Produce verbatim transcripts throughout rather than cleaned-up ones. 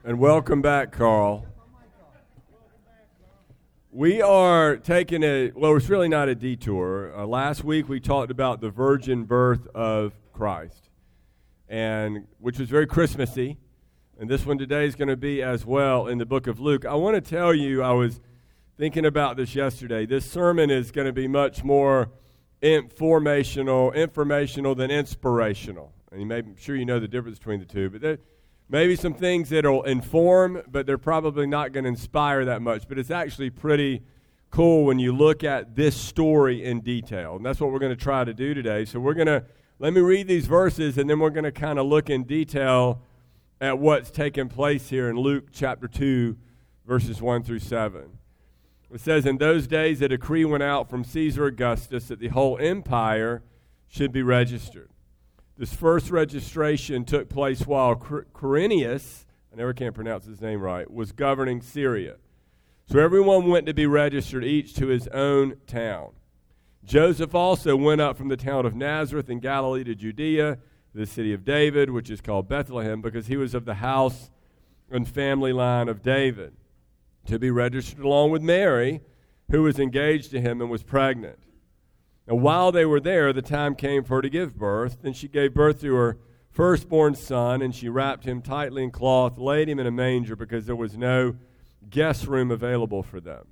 And welcome back, Carl. We are taking a, well, it's really not a detour. Uh, last week we talked about the virgin birth of Christ, and which was very Christmassy. And this one today is going to be as well in the book of Luke. I want to tell you, I was thinking about this yesterday. This sermon is going to be much more informational, informational than inspirational. And you may, I'm sure you know the difference between the two, but there, maybe some things that'll inform, but they're probably not going to inspire that much. But it's actually pretty cool when you look at this story in detail. And that's what we're going to try to do today. So we're going to, let me read these verses, and then we're going to kind of look in detail at what's taking place here in Luke chapter two, verses one through seven. It says, "In those days a decree went out from Caesar Augustus that the whole empire should be registered. This first registration took place while Quirinius, I never can pronounce his name right, was governing Syria. So everyone went to be registered, each to his own town. Joseph also went up from the town of Nazareth in Galilee to Judea, the city of David, which is called Bethlehem, because he was of the house and family line of David, to be registered along with Mary, who was engaged to him and was pregnant. And while they were there, the time came for her to give birth. Then she gave birth to her firstborn son, and she wrapped him tightly in cloth, laid him in a manger, because there was no guest room available for them."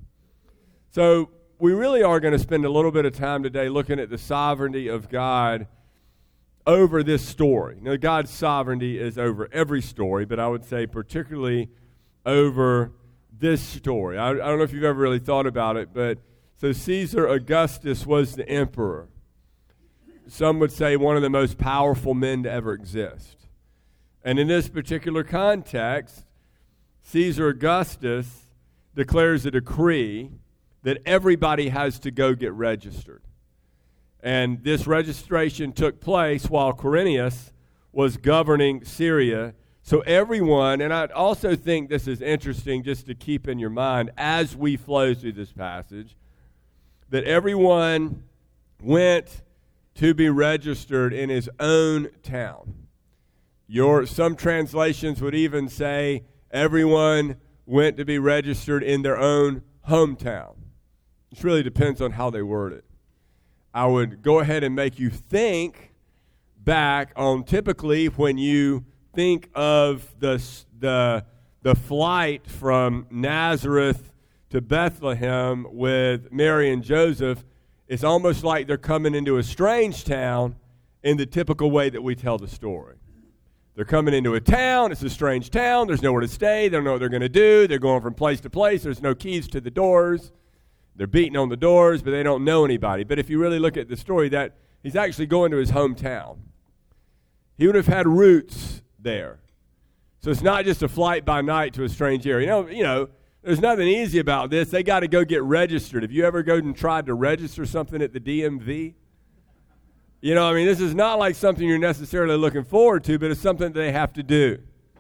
So we really are going to spend a little bit of time today looking at the sovereignty of God over this story. Now, God's sovereignty is over every story, but I would say particularly over this story. I, I don't know if you've ever really thought about it, but so Caesar Augustus was the emperor. Some would say one of the most powerful men to ever exist. And in this particular context, Caesar Augustus declares a decree that everybody has to go get registered. And this registration took place while Quirinius was governing Syria. So everyone, and I also think this is interesting just to keep in your mind as we flow through this passage, that everyone went to be registered in his own town. Your, some translations would even say everyone went to be registered in their own hometown. It really depends on how they word it. I would go ahead and make you think back on typically when you think of the the the flight from Nazareth to Bethlehem with Mary and Joseph. It's almost like they're coming into a strange town in the typical way that we tell the story. They're coming into a town. It's a strange town. There's nowhere to stay. They don't know what they're going to do. They're going from place to place. There's no keys to the doors. They're beating on the doors, but they don't know anybody. But if you really look at the story, that he's actually going to his hometown. He would have had roots there. So it's not just a flight by night to a strange area. You know, you know, there's nothing easy about this. They got to go get registered. Have you ever go and tried to register something at the D M V? You know, I mean, this is not like something you're necessarily looking forward to, but it's something they have to do.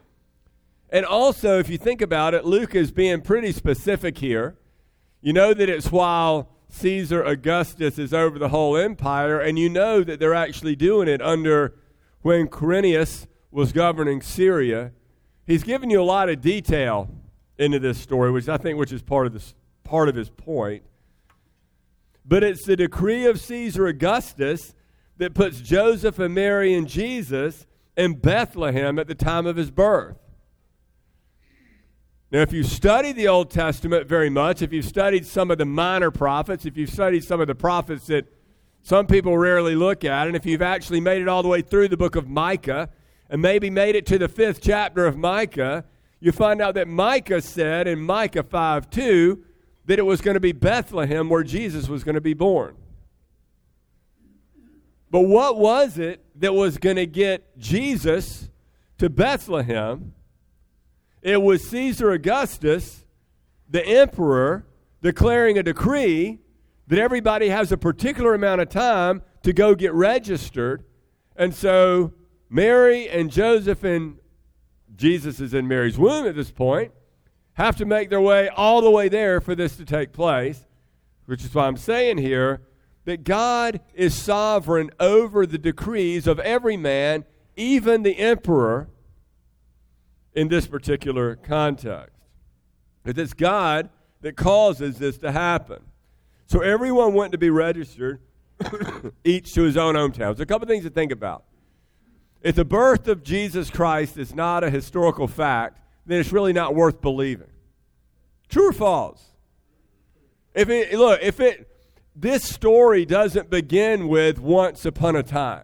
And also, if you think about it, Luke is being pretty specific here. You know that it's while Caesar Augustus is over the whole empire, and you know that they're actually doing it under when Quirinius was governing Syria. He's giving you a lot of detail into this story, which I think which is part of this part of his point. But it's the decree of Caesar Augustus that puts Joseph and Mary and Jesus in Bethlehem at the time of his birth. Now, if you study the Old Testament very much, if you've studied some of the minor prophets, if you've studied some of the prophets that some people rarely look at, and if you've actually made it all the way through the book of Micah, and maybe made it to the fifth chapter of Micah, you find out that Micah said in Micah five two that it was going to be Bethlehem where Jesus was going to be born. But what was it that was going to get Jesus to Bethlehem? It was Caesar Augustus, the emperor, declaring a decree that everybody has a particular amount of time to go get registered. And so Mary and Joseph, and Jesus is in Mary's womb at this point, have to make their way all the way there for this to take place, which is why I'm saying here that God is sovereign over the decrees of every man, even the emperor. in this particular context. It's God that causes this to happen. So everyone went to be registered, each to his own hometown. So a couple things to think about. If the birth of Jesus Christ is not a historical fact, then it's really not worth believing. True or false? If it, look, if it, this story doesn't begin with once upon a time.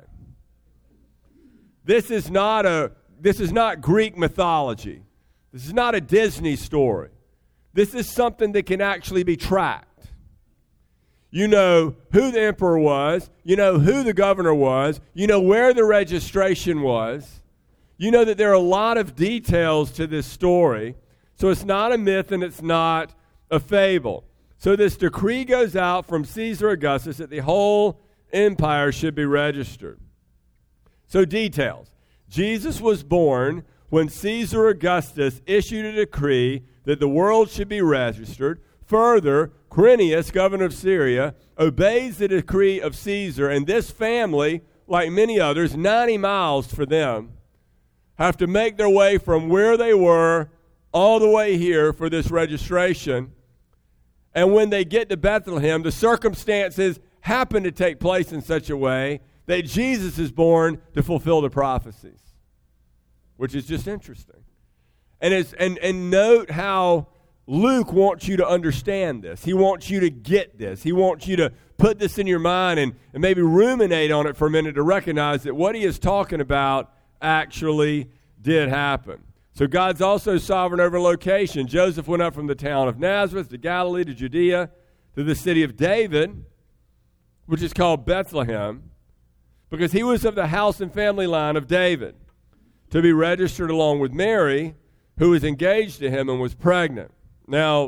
This is not a, this is not Greek mythology. This is not a Disney story. This is something that can actually be tracked. You know who the emperor was. You know who the governor was. You know where the registration was. You know that there are a lot of details to this story. So it's not a myth and it's not a fable. So this decree goes out from Caesar Augustus that the whole empire should be registered. So details. Jesus was born when Caesar Augustus issued a decree that the world should be registered. Further, Quirinius, governor of Syria, obeys the decree of Caesar, and this family, like many others, ninety miles for them, have to make their way from where they were all the way here for this registration. And when they get to Bethlehem, the circumstances happen to take place in such a way that Jesus is born to fulfill the prophecies, which is just interesting. And it's and and note how Luke wants you to understand this. He wants you to get this. He wants you to put this in your mind and, and maybe ruminate on it for a minute to recognize that what he is talking about actually did happen. So God's also sovereign over location. Joseph went up from the town of Nazareth to Galilee to Judea to the city of David, which is called Bethlehem, because he was of the house and family line of David, to be registered along with Mary, who was engaged to him and was pregnant. Now,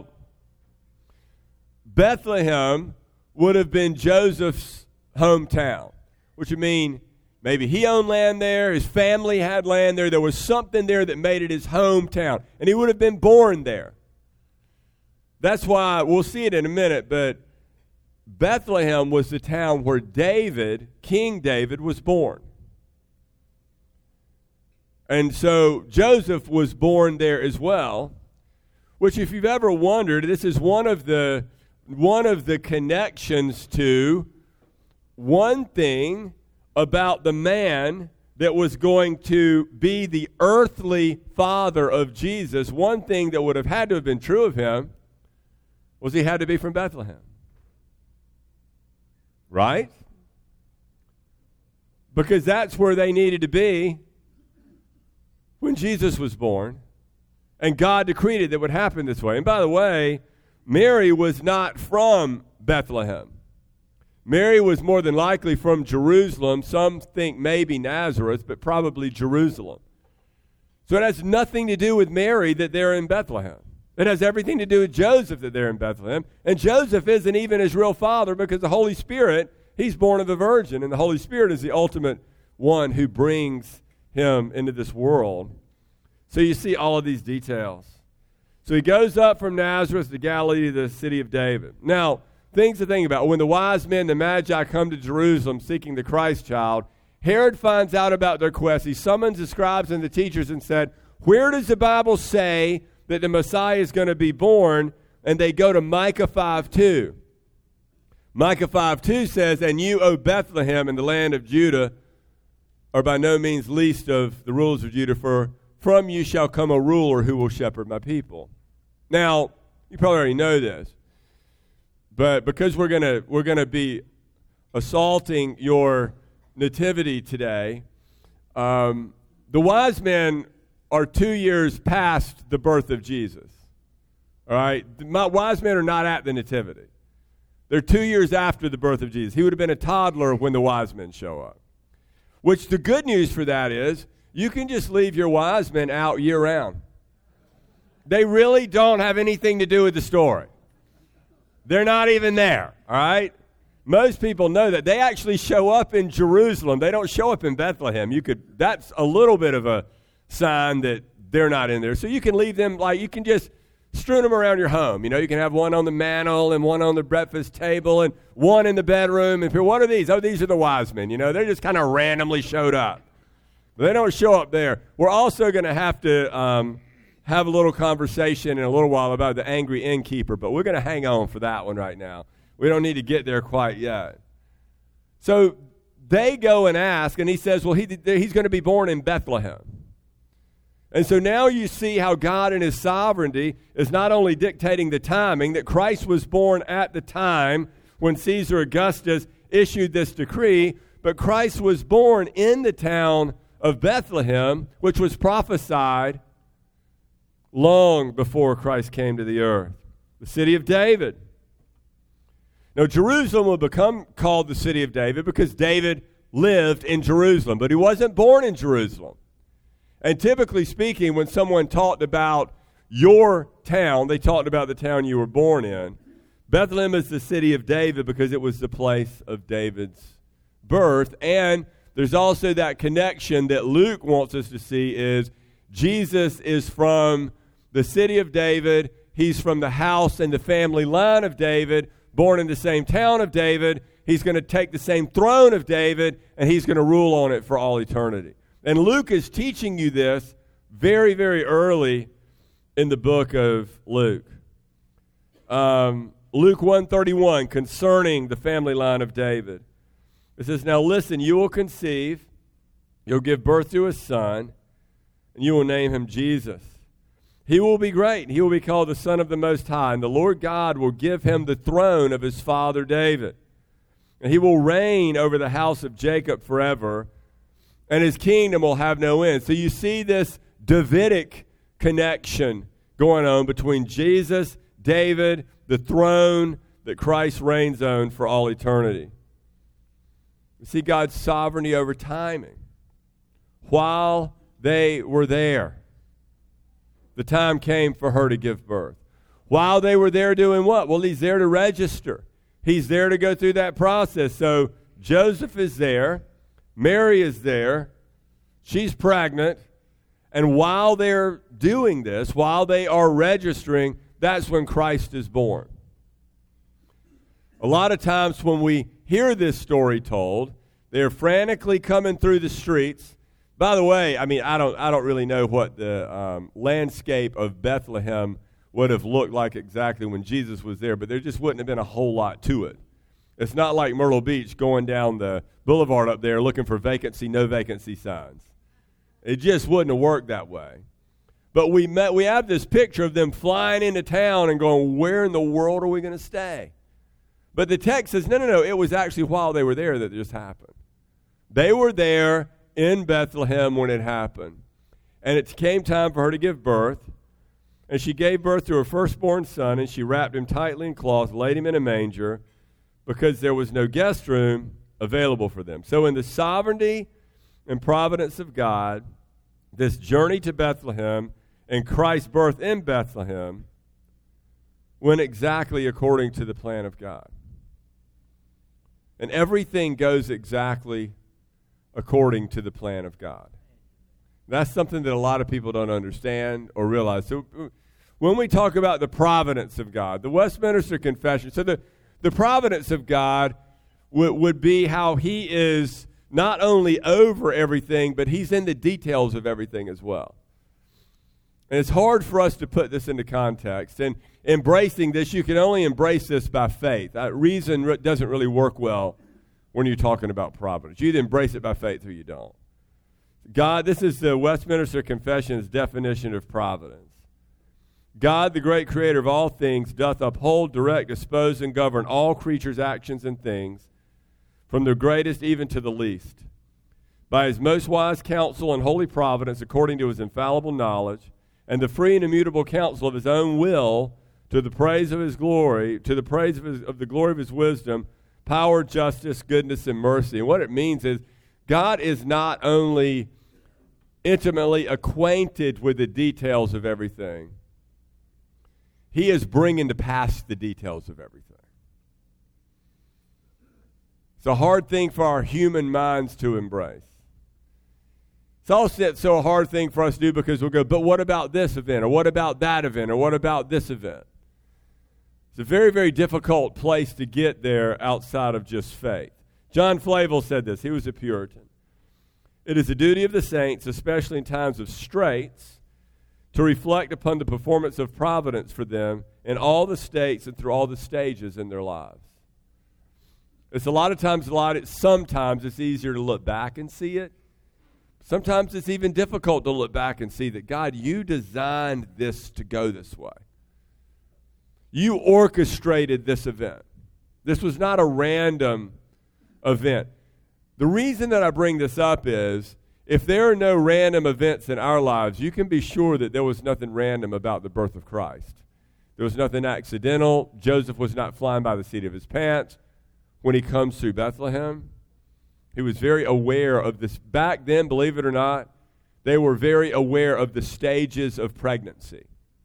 Bethlehem would have been Joseph's hometown, which would mean maybe he owned land there, his family had land there, there was something there that made it his hometown, and he would have been born there. That's why, we'll see it in a minute, but Bethlehem was the town where David, King David, was born. And so Joseph was born there as well, which if you've ever wondered, this is one of the one of the connections to one thing about the man that was going to be the earthly father of Jesus. One thing that would have had to have been true of him was he had to be from Bethlehem. Right? Because that's where they needed to be when Jesus was born. And God decreed it that would happen this way. And by the way, Mary was not from Bethlehem. Mary was more than likely from Jerusalem. Some think maybe Nazareth, but probably Jerusalem. So it has nothing to do with Mary that they're in Bethlehem. It has everything to do with Joseph that they're in Bethlehem. And Joseph isn't even his real father because the Holy Spirit, he's born of a virgin. And the Holy Spirit is the ultimate one who brings him into this world. So you see all of these details. So he goes up from Nazareth to Galilee to the city of David. Now, things to think about. When the wise men, the Magi, come to Jerusalem seeking the Christ child, Herod finds out about their quest. He summons the scribes and the teachers and said, where does the Bible say that the Messiah is going to be born? And they go to Micah five two. Micah five two says, and you, O Bethlehem, in the land of Judah, are by no means least of the rulers of Judah, for from you shall come a ruler who will shepherd my people. Now, you probably already know this, but because we're gonna we're gonna be assaulting your nativity today, um, the wise men are two years past the birth of Jesus. All right, the wise men are not at the nativity; they're two years after the birth of Jesus. He would have been a toddler when the wise men show up. Which the good news for that is, you can just leave your wise men out year-round. They really don't have anything to do with the story. They're not even there, all right? Most people know that. They actually show up in Jerusalem. They don't show up in Bethlehem. You could. That's a little bit of a sign that they're not in there. So you can leave them, like, you can just strew them around your home. You know, you can have one on the mantle and one on the breakfast table and one in the bedroom. And what are these? Oh, these are the wise men. You know, they just kind of randomly showed up. They don't show up there. We're also going to have to um, have a little conversation in a little while about the angry innkeeper, but we're going to hang on for that one right now. We don't need to get there quite yet. So they go and ask, and he says, well, he, he's going to be born in Bethlehem. And so now you see how God in his sovereignty is not only dictating the timing, that Christ was born at the time when Caesar Augustus issued this decree, but Christ was born in the town of Bethlehem, which was prophesied long before Christ came to the earth, the city of David. Now, Jerusalem will become called the city of David because David lived in Jerusalem, but he wasn't born in Jerusalem. And typically speaking, when someone talked about your town, they talked about the town you were born in. Bethlehem is the city of David because it was the place of David's birth. And there's also that connection that Luke wants us to see is Jesus is from the city of David. He's from the house and the family line of David, born in the same town of David. He's going to take the same throne of David, and he's going to rule on it for all eternity. And Luke is teaching you this very, very early in the book of Luke. Um, Luke one thirty-one, concerning the family line of David. It says, now listen, you will conceive, you'll give birth to a son, and you will name him Jesus. He will be great, and he will be called the Son of the Most High, and the Lord God will give him the throne of his father David. And he will reign over the house of Jacob forever, and his kingdom will have no end. So you see this Davidic connection going on between Jesus, David, the throne that Christ reigns on for all eternity. We see God's sovereignty over timing. While they were there, the time came for her to give birth. While they were there doing what? Well, he's there to register. He's there to go through that process. So Joseph is there. Mary is there. She's pregnant. And while they're doing this, while they are registering, that's when Christ is born. A lot of times when we hear this story told, they're frantically coming through the streets. By the way, I mean, I don't I don't really know what the um, landscape of Bethlehem would have looked like exactly when Jesus was there, but there just wouldn't have been a whole lot to it. It's not like Myrtle Beach going down the boulevard up there looking for vacancy, no vacancy signs. It just wouldn't have worked that way. But we met, we have this picture of them flying into town and going, where in the world are we going to stay? But the text says, no, no, no, it was actually while they were there that it just happened. They were there in Bethlehem when it happened. And it came time for her to give birth. And she gave birth to her firstborn son, and she wrapped him tightly in cloth, laid him in a manger, because there was no guest room available for them. So in the sovereignty and providence of God, this journey to Bethlehem and Christ's birth in Bethlehem went exactly according to the plan of God. And everything goes exactly according to the plan of God. That's something that a lot of people don't understand or realize. So when we talk about the providence of God, the Westminster Confession, so the, the providence of God would, would be how he is not only over everything, but he's in the details of everything as well. And it's hard for us to put this into context. And embracing this, you can only embrace this by faith. Uh, reason re- doesn't really work well when you're talking about providence. You either embrace it by faith or you don't. God, this is the Westminster Confession's definition of providence. God, the great creator of all things, doth uphold, direct, dispose, and govern all creatures' actions and things, from the greatest even to the least, by his most wise counsel and holy providence, according to his infallible knowledge, and the free and immutable counsel of his own will, to the praise of his glory, to the praise of, his, of the glory of his wisdom, power, justice, goodness, and mercy. And what it means is God is not only intimately acquainted with the details of everything, he is bringing to pass the details of everything. It's a hard thing for our human minds to embrace. It's also a hard thing for us to do because we'll go, but what about this event? Or what about that event? Or what about this event? It's a very, very difficult place to get there outside of just faith. John Flavel said this. He was a Puritan. It is the duty of the saints, especially in times of straits, to reflect upon the performance of providence for them in all the states and through all the stages in their lives. It's a lot of times, a lot. Of, sometimes it's easier to look back and see it. Sometimes it's even difficult to look back and see that, God, you designed this to go this way. You orchestrated this event. This was not a random event. The reason that I bring this up is, if there are no random events in our lives, you can be sure that there was nothing random about the birth of Christ. There was nothing accidental. Joseph was not flying by the seat of his pants when he comes through Bethlehem. He was very aware of this. Back then, believe it or not, they were very aware of the stages of pregnancy.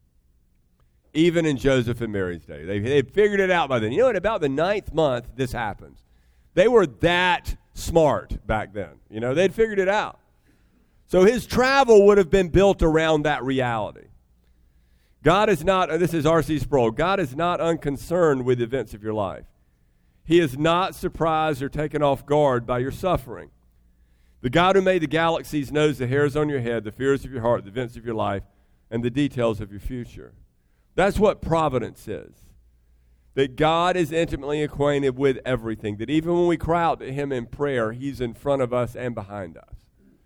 Even in Joseph and Mary's day. They, they figured it out by then. You know, at about the ninth month, this happens. They were that smart back then. You know, they'd figured it out. So his travel would have been built around that reality. God is not, this is R C Sproul, God is not unconcerned with the events of your life. He is not surprised or taken off guard by your suffering. The God who made the galaxies knows the hairs on your head, the fears of your heart, the events of your life, and the details of your future. That's what providence is. That God is intimately acquainted with everything. That even when we cry out to him in prayer, he's in front of us and behind us.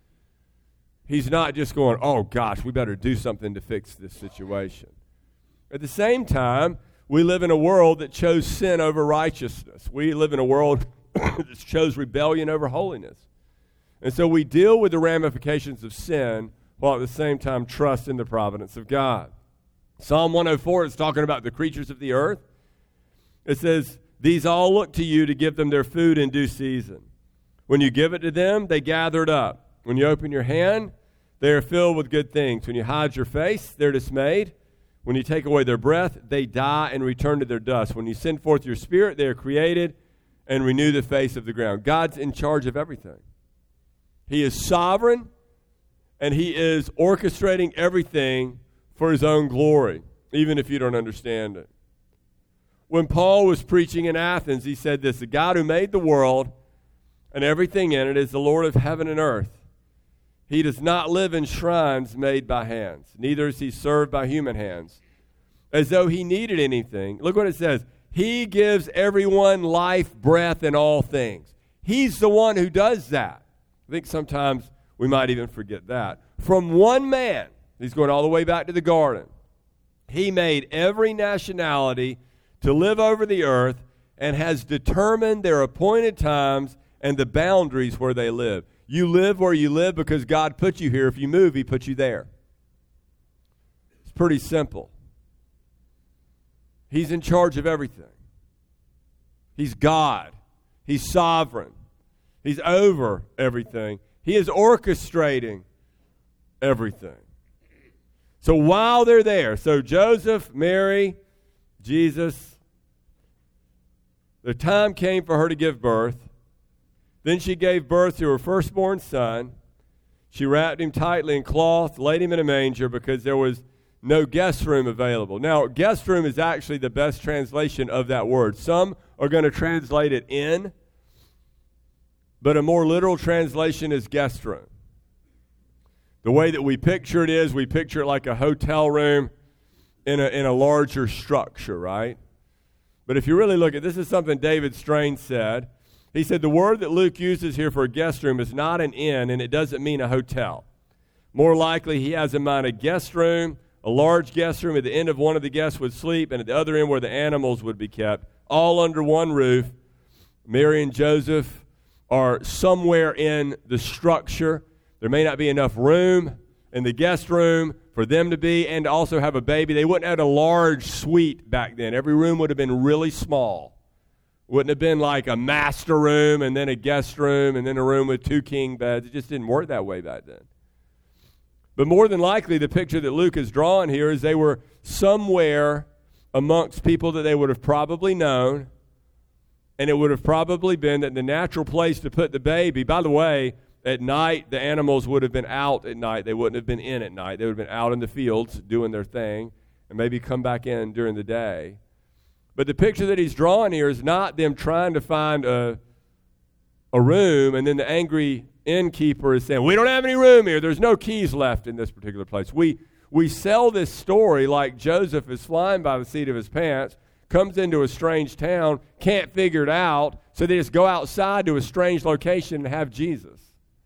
He's not just going, oh gosh, we better do something to fix this situation. At the same time, we live in a world that chose sin over righteousness. We live in a world that chose rebellion over holiness. And so we deal with the ramifications of sin while at the same time trust in the providence of God. Psalm one oh four is talking about the creatures of the earth. It says, these all look to you to give them their food in due season. When you give it to them, they gather it up. When you open your hand, they are filled with good things. When you hide your face, they're dismayed. When you take away their breath, they die and return to their dust. When you send forth your spirit, they are created and renew the face of the ground. God's in charge of everything. He is sovereign, and he is orchestrating everything for his own glory, even if you don't understand it. When Paul was preaching in Athens, he said this, the God who made the world and everything in it is the Lord of heaven and earth. He does not live in shrines made by hands, neither is he served by human hands, as though he needed anything. Look what it says. He gives everyone life, breath, and all things. He's the one who does that. I think sometimes we might even forget that. From one man, he's going all the way back to the garden. He made every nationality to live over the earth and has determined their appointed times and the boundaries where they live. You live where you live because God put you here. If you move, he put you there. It's pretty simple. He's in charge of everything. He's God. He's sovereign. He's over everything. He is orchestrating everything. So while they're there, so Joseph, Mary, Jesus, the time came for her to give birth. Then she gave birth to her firstborn son. She wrapped him tightly in cloth, laid him in a manger because there was no guest room available. Now, guest room is actually the best translation of that word. Some are going to translate it in, but a more literal translation is guest room. The way that we picture it is we picture it like a hotel room in a, in a larger structure, right? But if you really look at this, is something David Strain said. He said the word that Luke uses here for a guest room is not an inn, and it doesn't mean a hotel. More likely, he has in mind a guest room, a large guest room. At the end of one of the guests would sleep, and at the other end where the animals would be kept, all under one roof. Mary and Joseph are somewhere in the structure. There may not be enough room in the guest room for them to be and to also have a baby. They wouldn't have a large suite back then. Every room would have been really small. Wouldn't have been like a master room and then a guest room and then a room with two king beds. It just didn't work that way back then. But more than likely, the picture that Luke is drawing here is they were somewhere amongst people that they would have probably known, and it would have probably been that the natural place to put the baby, by the way, at night, the animals would have been out at night. They wouldn't have been in at night. They would have been out in the fields doing their thing and maybe come back in during the day. But the picture that he's drawing here is not them trying to find a, a room, and then the angry innkeeper is saying, we don't have any room here. There's no keys left in this particular place. We we sell this story like Joseph is flying by the seat of his pants, comes into a strange town, can't figure it out, so they just go outside to a strange location and have Jesus.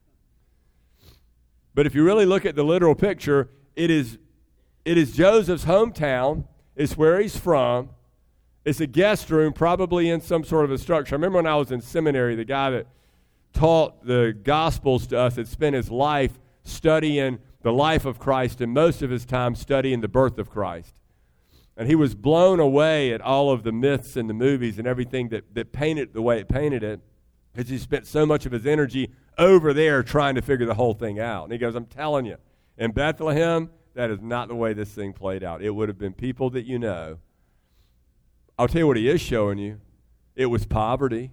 But if you really look at the literal picture, it is it is Joseph's hometown. It's where he's from. It's a guest room, probably in some sort of a structure. I remember when I was in seminary, the guy that taught the Gospels to us had spent his life studying the life of Christ and most of his time studying the birth of Christ. And he was blown away at all of the myths and the movies and everything that, that painted the way it painted it, because he spent so much of his energy over there trying to figure the whole thing out. And he goes, I'm telling you, in Bethlehem, that is not the way this thing played out. It would have been people that you know. I'll tell you what he is showing you. It was poverty.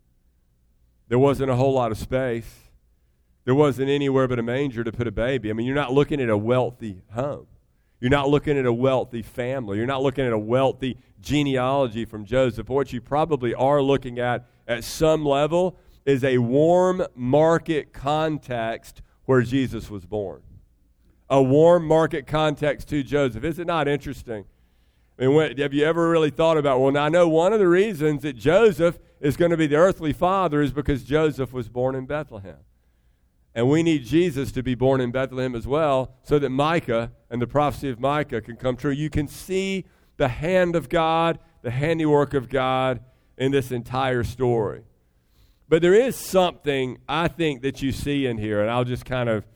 There wasn't a whole lot of space. There wasn't anywhere but a manger to put a baby. I mean, you're not looking at a wealthy home. You're not looking at a wealthy family. You're not looking at a wealthy genealogy from Joseph. What you probably are looking at at some level is a warm market context where Jesus was born. A warm market context to Joseph. Is it not interesting? I mean, when, have you ever really thought about, well, now I know one of the reasons that Joseph is going to be the earthly father is because Joseph was born in Bethlehem. And we need Jesus to be born in Bethlehem as well so that Micah and the prophecy of Micah can come true. You can see the hand of God, the handiwork of God in this entire story. But there is something, I think, that you see in here, and I'll just kind of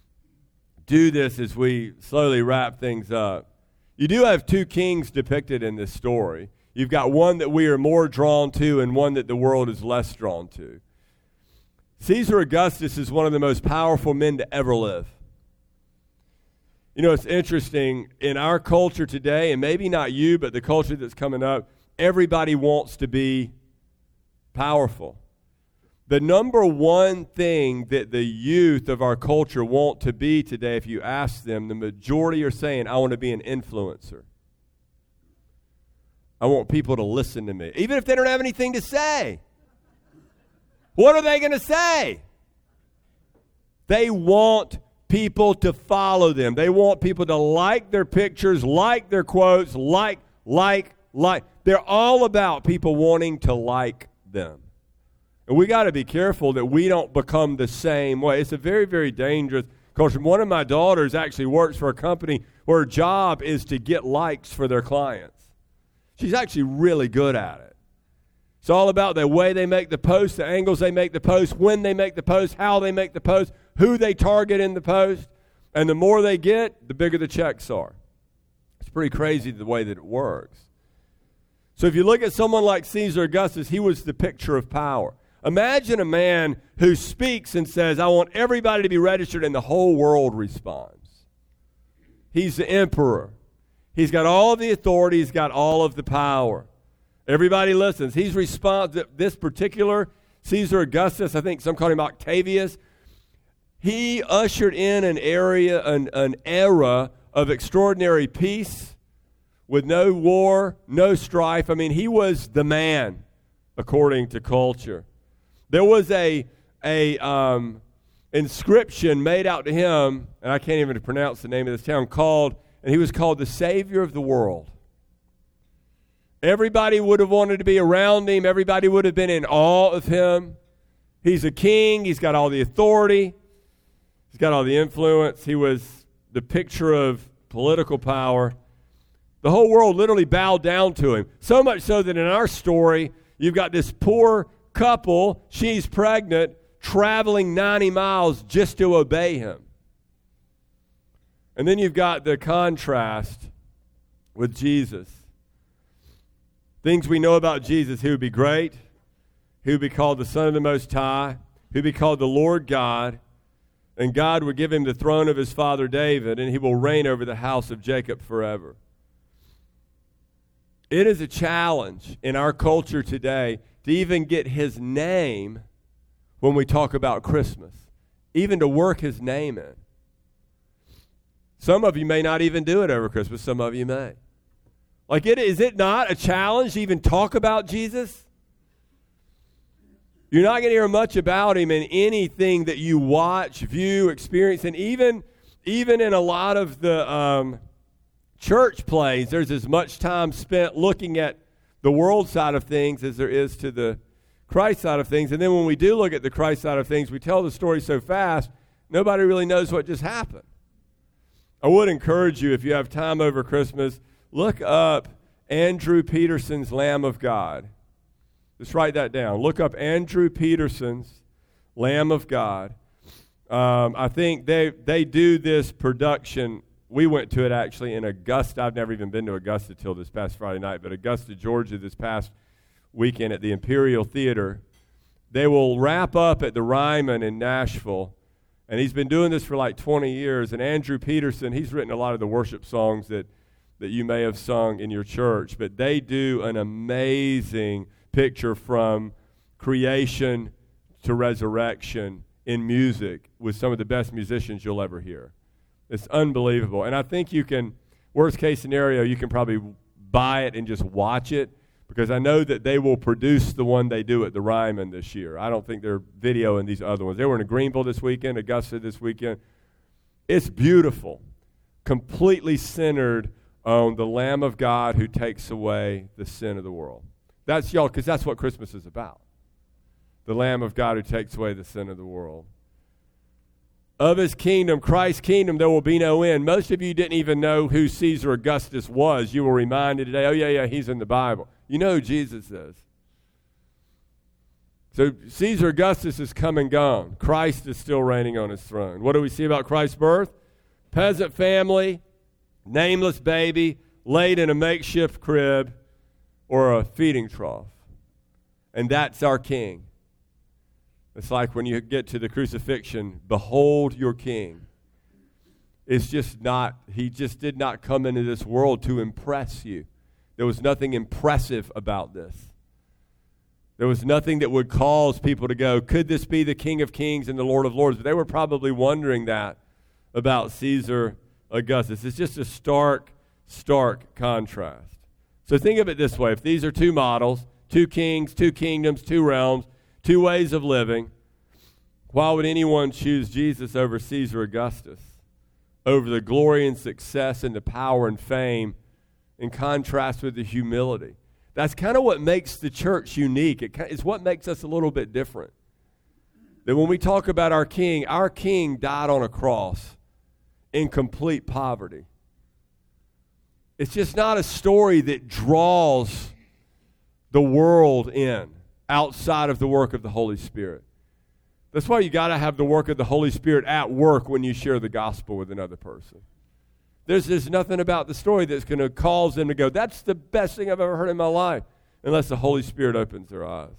do this as we slowly wrap things up. You do have two kings depicted in this story. You've got one that we are more drawn to and one that the world is less drawn to. Caesar Augustus is one of the most powerful men to ever live. You know, it's interesting, in our culture today, and maybe not you, but the culture that's coming up, everybody wants to be powerful. The number one thing that the youth of our culture want to be today, if you ask them, the majority are saying, I want to be an influencer. I want people to listen to me, even if they don't have anything to say. What are they going to say? They want people to follow them. They want people to like their pictures, like their quotes, like, like, like. They're all about people wanting to like them. And we got to be careful that we don't become the same way. It's a very, very dangerous culture. One of my daughters actually works for a company where her job is to get likes for their clients. She's actually really good at it. It's all about the way they make the post, the angles they make the post, when they make the post, how they make the post, who they target in the post. And the more they get, the bigger the checks are. It's pretty crazy the way that it works. So if you look at someone like Caesar Augustus, he was the picture of power. Imagine a man who speaks and says, I want everybody to be registered, and the whole world responds. He's the emperor. He's got all of the authority. He's got all of the power. Everybody listens. He's responsible. This particular Caesar Augustus, I think some call him Octavius, he ushered in an area, an, an era of extraordinary peace with no war, no strife. I mean, he was the man, according to culture. There was a a um, inscription made out to him, and I can't even pronounce the name of this town, called, and he was called the Savior of the World. Everybody would have wanted to be around him. Everybody would have been in awe of him. He's a king. He's got all the authority. He's got all the influence. He was the picture of political power. The whole world literally bowed down to him. So much so that in our story, you've got this poor couple, she's pregnant, traveling ninety miles just to obey him. And then you've got the contrast with Jesus. Things we know about Jesus: he would be great, he would be called the Son of the Most High, he would be called the Lord God, and God would give him the throne of his father David, and he will reign over the house of Jacob forever. It is a challenge in our culture today to even get his name when we talk about Christmas, even to work his name in. Some of you may not even do it over Christmas, some of you may. Like, it, is it not a challenge to even talk about Jesus? You're not going to hear much about him in anything that you watch, view, experience, and even, even in a lot of the um, church plays, there's as much time spent looking at the world side of things as there is to the Christ side of things. And then when we do look at the Christ side of things, we tell the story so fast, nobody really knows what just happened. I would encourage you, if you have time over Christmas, look up Andrew Peterson's Lamb of God. Just write that down. Look up Andrew Peterson's Lamb of God. Um, I think they they do this production. We went to it actually in Augusta. I've never even been to Augusta till this past Friday night, but Augusta, Georgia, this past weekend at the Imperial Theater. They will wrap up at the Ryman in Nashville, and he's been doing this for like twenty years. And Andrew Peterson, he's written a lot of the worship songs that, that you may have sung in your church, but they do an amazing picture from creation to resurrection in music with some of the best musicians you'll ever hear. It's unbelievable. And I think you can, worst case scenario, you can probably buy it and just watch it, because I know that they will produce the one they do at the Ryman this year. I don't think they're videoing these other ones. They were in Greenville this weekend, Augusta this weekend. It's beautiful, completely centered on the Lamb of God who takes away the sin of the world. That's y'all, because that's what Christmas is about. The Lamb of God who takes away the sin of the world. Of his kingdom, Christ's kingdom, there will be no end. Most of you didn't even know who Caesar Augustus was. You were reminded today, oh, yeah, yeah, he's in the Bible. You know who Jesus is. So Caesar Augustus is come and gone. Christ is still reigning on his throne. What do we see about Christ's birth? Peasant family, nameless baby, laid in a makeshift crib or a feeding trough. And that's our king. It's like when you get to the crucifixion, behold your king. It's just not, he just did not come into this world to impress you. There was nothing impressive about this. There was nothing that would cause people to go, could this be the King of Kings and the Lord of Lords? But they were probably wondering that about Caesar Augustus. It's just a stark, stark contrast. So think of it this way. If these are two models, two kings, two kingdoms, two realms, two ways of living, why would anyone choose Jesus over Caesar Augustus, over the glory and success and the power and fame, in contrast with the humility? That's kind of what makes the church unique. It is what makes us a little bit different. That when we talk about our king, our king died on a cross in complete poverty. It's just not a story that draws the world in outside of the work of the Holy Spirit. That's why you got to have the work of the Holy Spirit at work when you share the gospel with another person. There's, there's nothing about the story that's going to cause them to go, that's the best thing I've ever heard in my life, unless the Holy Spirit opens their eyes.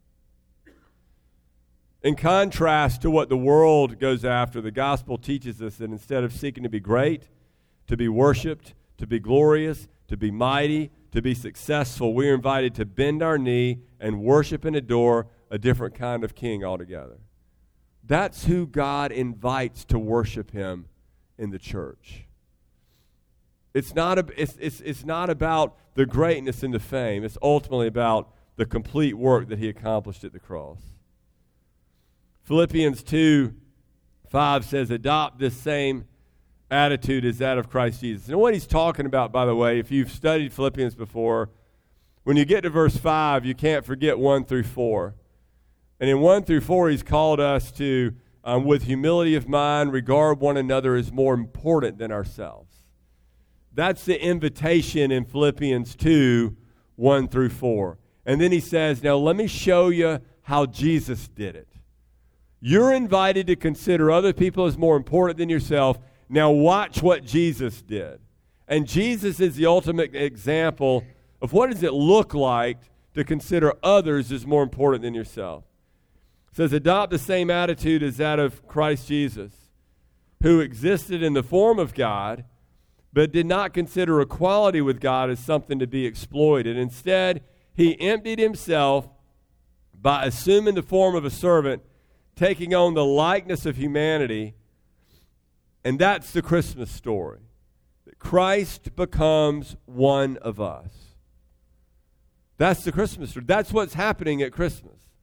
In contrast to what the world goes after, the gospel teaches us that instead of seeking to be great, to be worshiped, to be glorious, to be mighty, to be successful, we are invited to bend our knee and worship and adore a different kind of king altogether. That's who God invites to worship him in the church. It's not, a, it's, it's, it's not about the greatness and the fame. It's ultimately about the complete work that he accomplished at the cross. Philippians two five says, adopt this same attitude as that of Christ Jesus. And what he's talking about, by the way, if you've studied Philippians before, when you get to verse five, you can't forget one through four. And in one through four, he's called us to, um, with humility of mind, regard one another as more important than ourselves. That's the invitation in Philippians two, one through four. And then he says, now let me show you how Jesus did it. You're invited to consider other people as more important than yourself. Now watch what Jesus did. And Jesus is the ultimate example of what does it look like to consider others as more important than yourself. It says, adopt the same attitude as that of Christ Jesus, who existed in the form of God, but did not consider equality with God as something to be exploited. Instead, he emptied himself by assuming the form of a servant, taking on the likeness of humanity. And that's the Christmas story. That Christ becomes one of us. That's the Christmas story. That's what's happening at Christmas.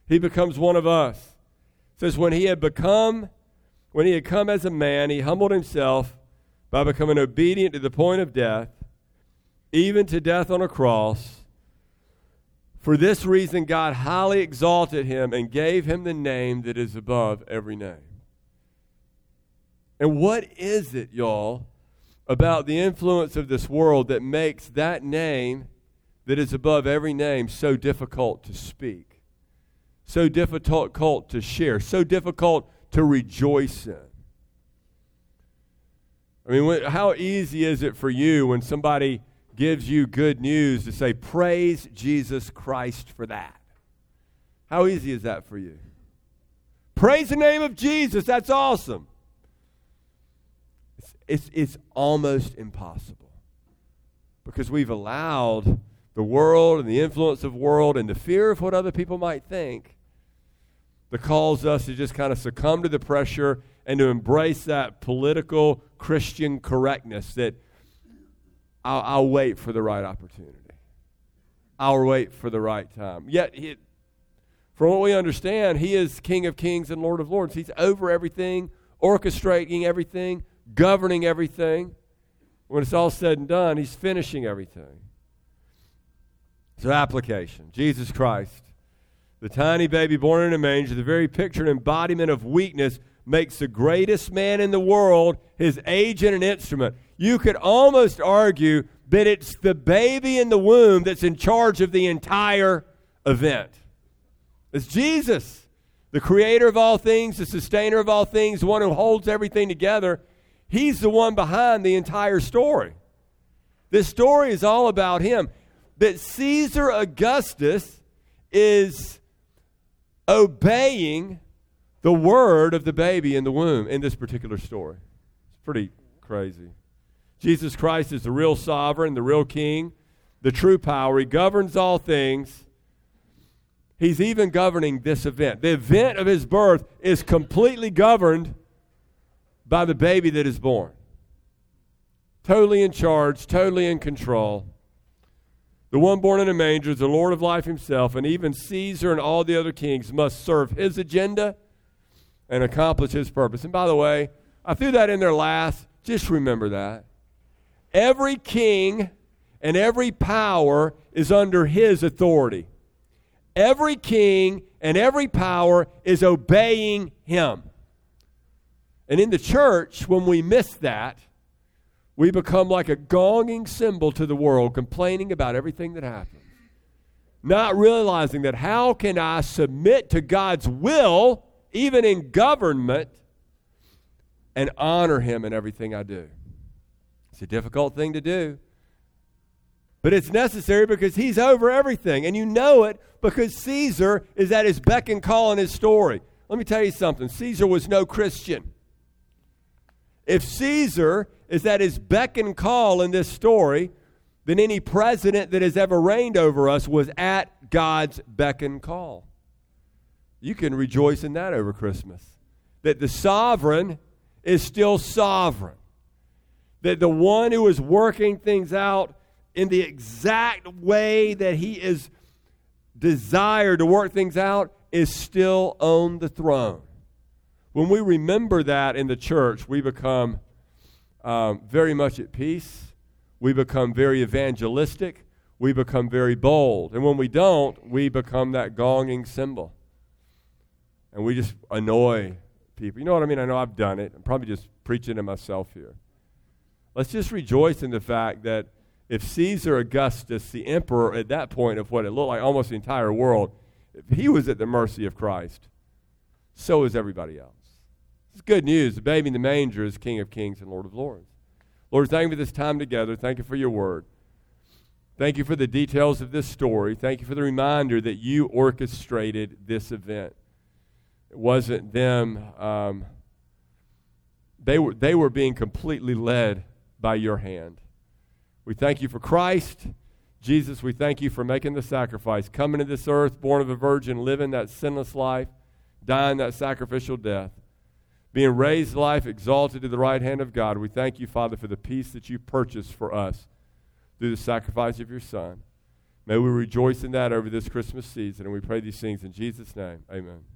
He becomes one of us. It says, when he had become, when he had come as a man, he humbled himself by becoming obedient to the point of death, even to death on a cross. For this reason, God highly exalted him and gave him the name that is above every name. And what is it, y'all, about the influence of this world that makes that name that is above every name so difficult to speak, so difficult to share, so difficult to rejoice in? I mean, when, how easy is it for you when somebody gives you good news to say, praise Jesus Christ for that? How easy is that for you? Praise the name of Jesus, that's awesome. It's, it's, it's almost impossible because we've allowed the world and the influence of the world and the fear of what other people might think that calls us to just kind of succumb to the pressure and to embrace that political Christian correctness that I'll, I'll wait for the right opportunity. I'll wait for the right time. Yet, he, from what we understand, he is King of Kings and Lord of Lords. He's over everything, orchestrating everything, governing everything. When it's all said and done, he's finishing everything. So, application. Jesus Christ, the tiny baby born in a manger, the very picture and embodiment of weakness, makes the greatest man in the world his agent and instrument. You could almost argue that it's the baby in the womb that's in charge of the entire event. It's Jesus, the creator of all things, the sustainer of all things, the one who holds everything together. He's the one behind the entire story. This story is all about him. That Caesar Augustus is obeying the word of the baby in the womb in this particular story. It's pretty crazy. Jesus Christ is the real sovereign, the real king, the true power. He governs all things. He's even governing this event. The event of his birth is completely governed by the baby that is born. Totally in charge, totally in control. The one born in a manger is the Lord of life himself, and even Caesar and all the other kings must serve his agenda and accomplish his purpose. And by the way, I threw that in there last. Just remember that. Every king and every power is under his authority. Every king and every power is obeying him. And in the church, when we miss that, we become like a gonging cymbal to the world, complaining about everything that happens. Not realizing that how can I submit to God's will, even in government, and honor him in everything I do. It's a difficult thing to do. But it's necessary because he's over everything. And you know it because Caesar is at his beck and call in his story. Let me tell you something. Caesar was no Christian. If Caesar is at his beck and call in this story, then any president that has ever reigned over us was at God's beck and call. You can rejoice in that over Christmas. That the sovereign is still sovereign. That the one who is working things out in the exact way that he is desired to work things out is still on the throne. When we remember that in the church, we become um, very much at peace. We become very evangelistic. We become very bold. And when we don't, we become that gonging cymbal. And we just annoy people. You know what I mean? I know I've done it. I'm probably just preaching to myself here. Let's just rejoice in the fact that if Caesar Augustus, the emperor at that point of what it looked like almost the entire world, if he was at the mercy of Christ, so is everybody else. It's good news. The baby in the manger is King of Kings and Lord of Lords. Lord, thank you for this time together. Thank you for your word. Thank you for the details of this story. Thank you for the reminder that you orchestrated this event. It wasn't them. Um, they were, they were being completely led by your hand. We thank you for Christ. Jesus, we thank you for making the sacrifice, coming to this earth, born of a virgin, living that sinless life, dying that sacrificial death, being raised to life, exalted to the right hand of God. We thank you, Father, for the peace that you purchased for us through the sacrifice of your Son. May we rejoice in that over this Christmas season, and we pray these things in Jesus' name. Amen.